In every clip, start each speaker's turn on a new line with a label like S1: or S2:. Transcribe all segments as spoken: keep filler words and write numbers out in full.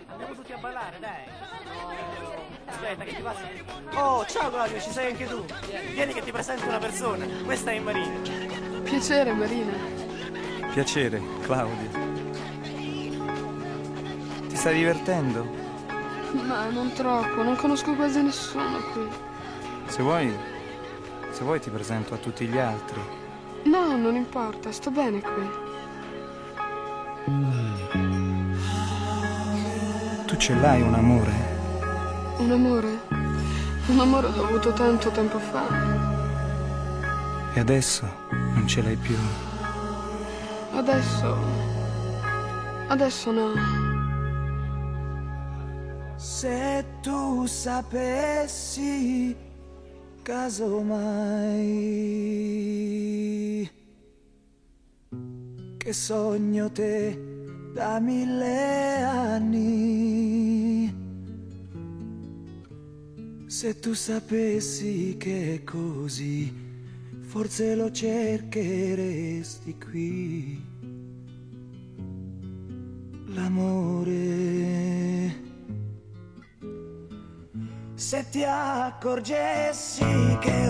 S1: Andiamo tutti a ballare, dai. Aspetta, che ti passa? Oh, ciao Claudio, ci sei anche tu. Vieni che ti presento una persona. Questa è Marina.
S2: Piacere, Marina.
S3: Piacere, Claudio. Ti stai divertendo?
S2: Ma non troppo, non conosco quasi nessuno qui.
S3: Se vuoi, se vuoi ti presento a tutti gli altri.
S2: No, non importa, sto bene qui.
S3: Tu ce l'hai un amore?
S2: Un amore? Un amore l'ho avuto tanto tempo fa.
S3: E adesso non ce l'hai più?
S2: Adesso... Adesso no.
S4: Se tu sapessi, casomai, che sogno te da mille anni, se tu sapessi che è così, forse lo cercheresti qui. L'amore, se ti accorgessi che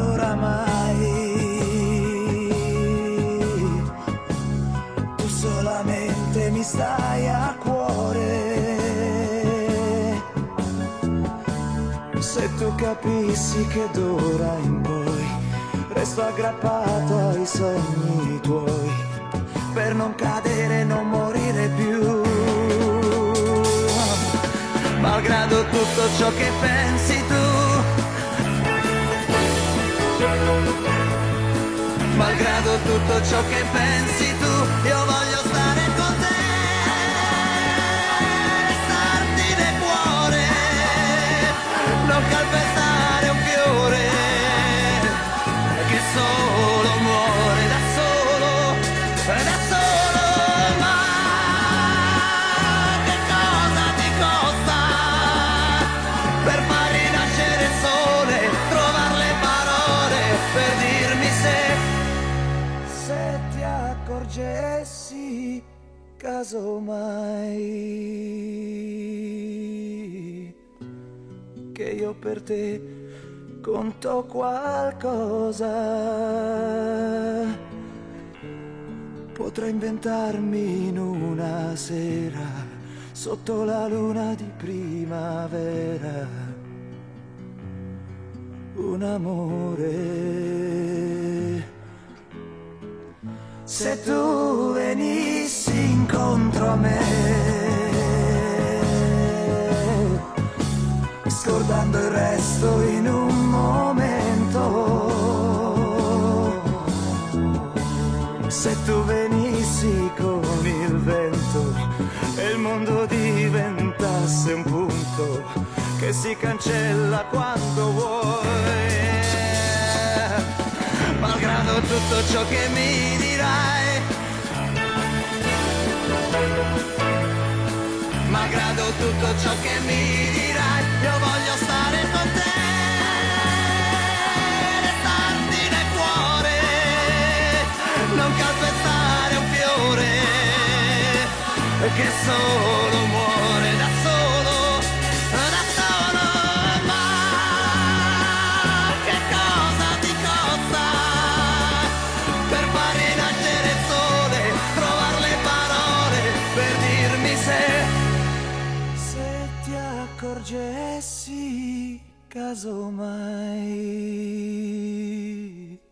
S4: oramai tu solamente mi stai a cuore, se tu capissi che d'ora in poi resto aggrappato ai sogni tuoi per non cadere e non morire più. Malgrado tutto ciò che pensi tu, malgrado tutto ciò che pensi tu, io voglio stare con te, restarti nel cuore, non calpestare un fiore che solo muore da solo, da solo. Accorgessi, casomai, che io per te conto qualcosa, potrei inventarmi in una sera sotto la luna di primavera un amore. Se tu venissi incontro a me, scordando il resto in un momento, se tu venissi con il vento e il mondo diventasse un punto che si cancella quando vuoi, malgrado tutto ciò che mi dirai, malgrado tutto ciò che mi dirai, io voglio stare con te, restarti nel cuore, non calpestare un fiore che solo muore da solo, da solo. Ma che cosa ti costa per far rinascere il sole, trovare le parole per dirmi se se ti accorgessi, casomai,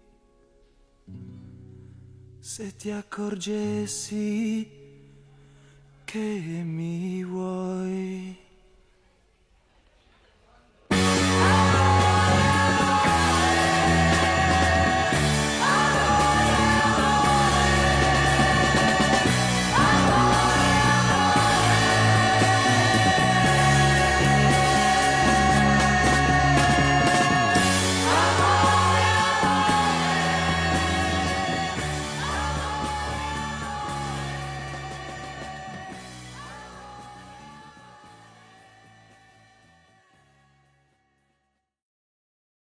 S4: se ti accorgessi che mi vuoi.